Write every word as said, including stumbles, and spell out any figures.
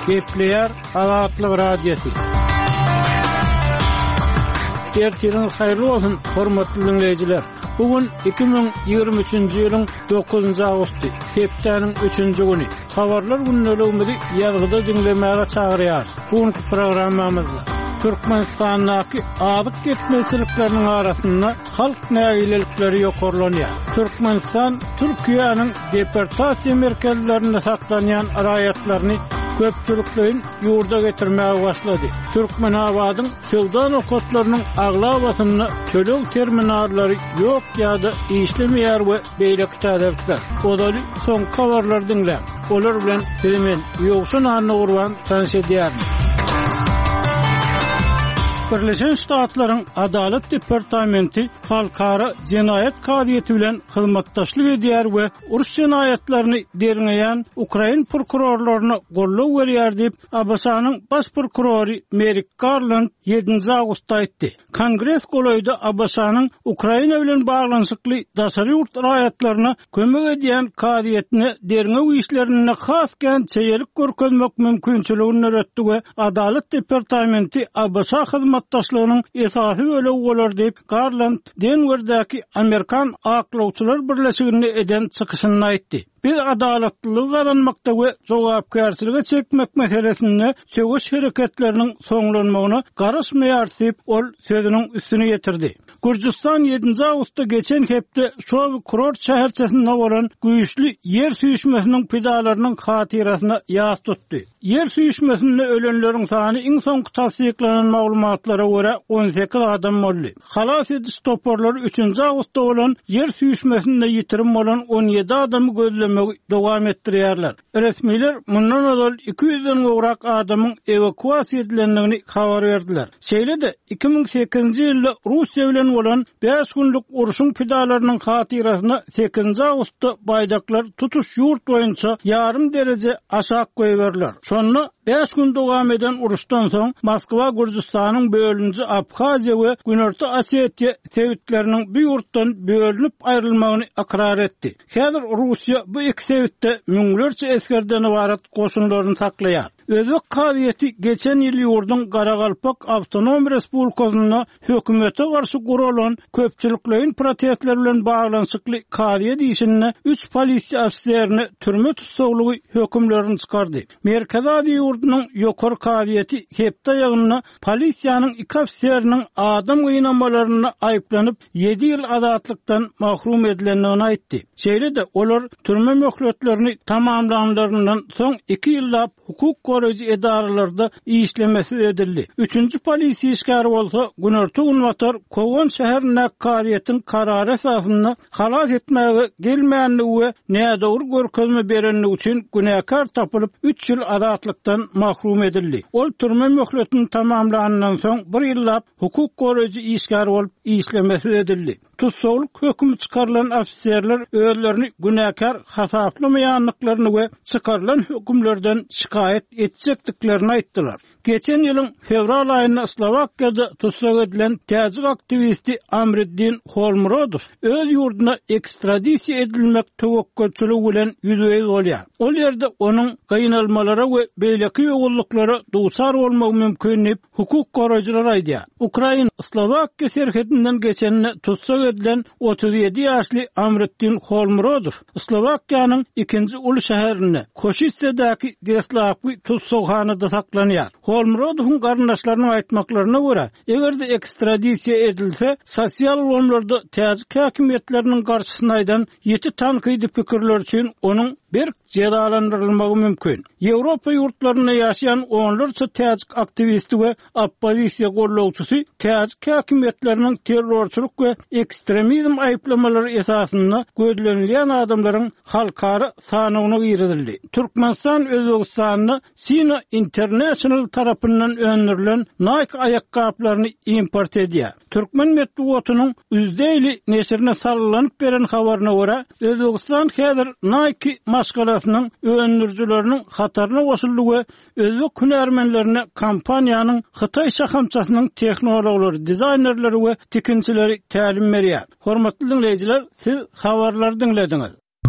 Gepleyer Azatlyk radiosu. Ertirin hayırlı olsun hormatly dinleyijiler. Bugün iki bin ýygrimi üçinji ýylyň dokuzynjy awgusty, hepdeniň üçinji güni. Habarlar günlerimizi ýazgyda dinlemäge çagyrýar. Bugünkü programmamyzda Türkmenistandaky adyk ketmeçilikleriniň arasynda halk nägilelikleri ýokarlanýar. Türkmenistan Türkiýanyň deportasiýa merkezlerinde saklanýan raýatlaryny köpçülüklerin yurda getirmeye başladı. Türkmenabadyň sowda nokatlarynyň aglabasyny tölew terminallary ýok ýa-da işlemeýär we beýleki täzepler. Odaly soň habarlar dinlän. Olar bilen hemen ýogşun anny urban tanış edýär. Birleşen Ştatlaryň Adalet Departamenti halkara cinayet kadiýeti bilen hyzmatdaşlyk edýär we uruş cinayetlerini derňeýän Ukraina prokurorlaryna gollaw berýär diýip A B S-nyň baş prokurory Merrick Garland ýedinji awgustda aýtdy. Kongres golaýda A B S-nyň Ukraina bilen baglanyşykly daşary urt raýatlaryna kömek edýän kadiýetini derňew işlerini has gen çeýelik görkezmek mümkinçiligini öwretdi we Adalet Departamenti A B S Taşlygynyň esasy böleg bolar diýip Garland Denwerdäki Amerikan aklawçylar birleşigini eden çykyşyny aýtdy. Biz adaletlilik kazanmakda we jogapkärçiligi çekmek meselesinde söwüş hereketleriniň soňlanmagyna garaşmaýar diýip ol sözüniň üstüne getirdi. Gürcistan ýedinji awgustda geçen hepde şol kurort şäherçesinde bolan güýçli yer süýüşmesiniň pidalarynyň hatirasyna ýaz tutdy. Yer süýüşmesinde ölenleriň sany iň soňky tasdiklanan maglumatlara görä on sekiz adam boldy. Halas ediş toporlary üçinji awgustda bolan yer süýüşmesinde ýitirim bolan on ýedi adamy gözlemäge dowam etdirýärler. Resmiler mundan öňe iki ýüzden gowrak adamyň evakuasiýa edilendigini habar berdiler. Şeýle-de iki bin sekizinji ýylda Russiýa bilen bolan beş günlük uruşyň pidalarynyň hatirasyna sekizinji awgustda baýdaklar tutuş ýurt boýunça ýarym derece aşağı goýberler. Şonu beş gün dowam eden uruşdan soň Moskwa Gürjistanyň bölünji Abhaziýa we Günorta Osetiýa sewitleriniň bir ýurtdan bölünip aýrylmagyny akrar etdi. Häzir Russiýa bu iki sewitde müňlerçe eskerden ibaret goşunlaryny saklaýar. Özbek kadiýeti geçen ýyl ýurdun Garagalpak Awtonom Respublikasyna hökümete garşy guralan köpçüliklerin protestler bilen baglanyşykly kadiýet işine üç polisiýa ofisiýerini türme tutsaglygy hökümlerini çykardy. Merkez ady ýurdunyň ýokary kadiýeti hepde ýagyna polisiýanyň iki ofisiýeriniň adam gynamalaryny aýyplanyp ýedi ýyl azatlykdan mahrum edilendigini aýtdy. Şeýle-de olar türme möhletlerini tamamlananlaryndan soň iki ýyllap hukuk goraýjy edaralarda işlemesi edildi. Üçüncü polisiýa işgäri bolsa Günorta Gunwatar Kowan şäherine kadiýetiň karary esasyna halas etmäge gelmänligi we nädowur görkezme berenligi üçin günäkar tapylyp üç ýyl azatlykdan mahrum edildi. Ol türme möhletini tamamlanandan soň bir ýyllap hukuk goraýjy işgäri bolup işlemesi edildi. Tutsaglyk hökümi çykarylan ofisiýerler özlerini günäkar hasaplamaýanlyklaryny we çykarylan hökümlerden şikaýet etjekdiklerini aýtdylar. Geçen ýylyň fevral aýynda Slovakiýada tutsak edilen täzik aktivisti Amriddin Holmurodov öz ýurduna ekstradisiýa edilmek töwekkülçiligi bilen ýüzüňiz bolýar. Ol ýerde onuň gynalmalara we beýleki ýogurluklara duçar bolmagy mümkin diýip hukuk goraýjylar aýdýar. Ukraina Slovakiýa serhedinden geçenine tutsak edilen otuz ýedi ýaşly Amriddin Holmurodov Slovakiýanyň ikinji uly şäherine Koşitsedäki Geslavki tutsakhanada saklanýar. Holmurodowyň garyndaşlarynyň aýtmaklaryna görä, egerde ekstradisiýa edilse, sosial bolumlarda täzik häkimetleriniň garşysyna aýdan ýeti tankydy pikirler üçin onuň bir cezalandırılmagy mümkin. Ýewropa ýurtlaryna ýaşaýan onlarça täzik aktivisti we oppozisiýa gollawçysy täzik häkimetleriniň terrorçylyk we ekstremizm aýplamalary esasyna gözlenilýän adamlaryň halkara sanawyna girildi. Türkmenistan Özbegistanyny Sina International tarapyndan öndürilen Nike ayakkabılaryny import edýär. Türkmen medeniýetiniň üzdeyli neşrine sarylanyp beren habaryna görä, Özbegistan häzir Nike maskalasynyň öndürjüleriniň hataryna goşuldy we özbek hünärmenlerine kompaniýanyň Hytaý şahamçasynyň tehnologilary, dizaýnerleri we tikinçileri tälim berýär. Hormatly dinleýijiler, siz habarlary dinlediňiz.